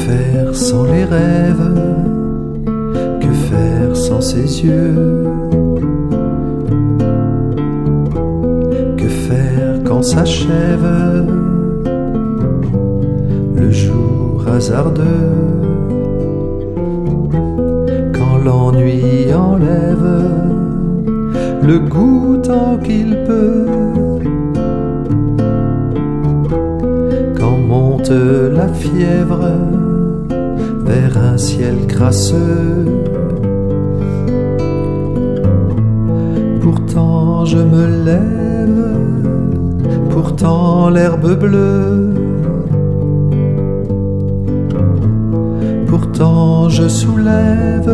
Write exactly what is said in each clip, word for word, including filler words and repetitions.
faire sans les rêves? Que faire sans ses yeux? Que faire quand s'achève le jour hasardeux? Quand l'ennui enlève le goût tant qu'il peut? Quand monte la fièvre vers un ciel crasseux? Pourtant je me lève, pourtant l'herbe bleue, pourtant je soulève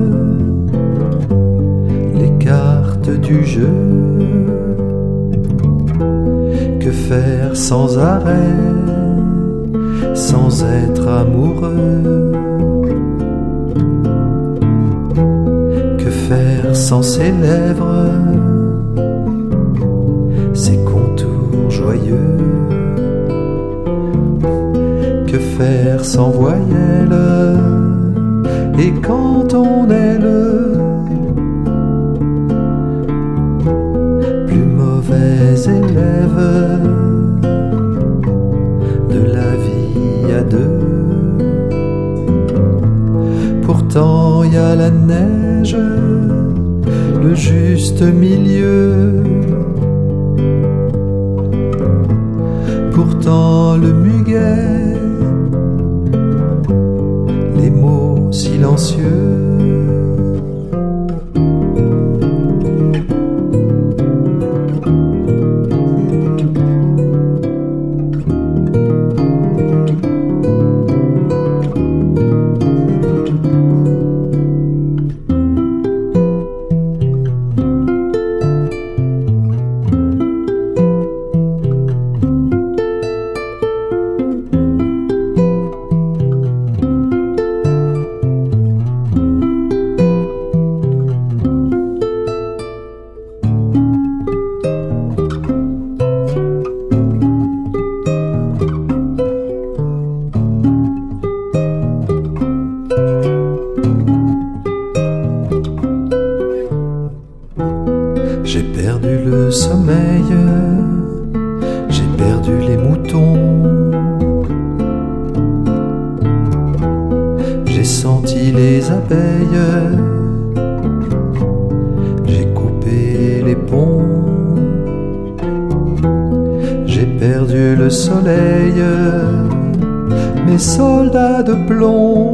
les cartes du jeu. Que faire sans arrêt, sans être amoureux? Que faire sans ses lèvres, ses contours joyeux? Que faire sans voyelles, et quand on est le plus mauvais élève de la vie à deux? Pourtant y a la neige, le juste milieu. Pourtant le muguet, les mots silencieux. J'ai perdu le sommeil, j'ai perdu les moutons, j'ai senti les abeilles, j'ai coupé les ponts, j'ai perdu le soleil, mes soldats de plomb.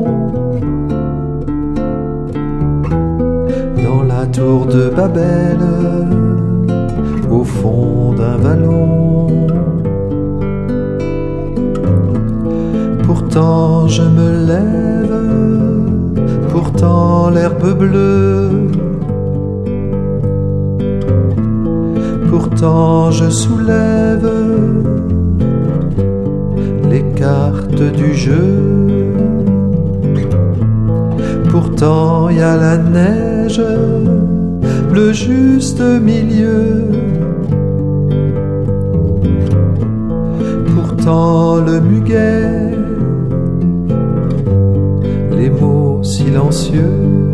Dans la tour de Babel, au fond d'un vallon. Pourtant je me lève, pourtant l'herbe bleue, pourtant je soulève les cartes du jeu. Pourtant y a la neige, le juste milieu. Pourtant le muguet, les mots silencieux.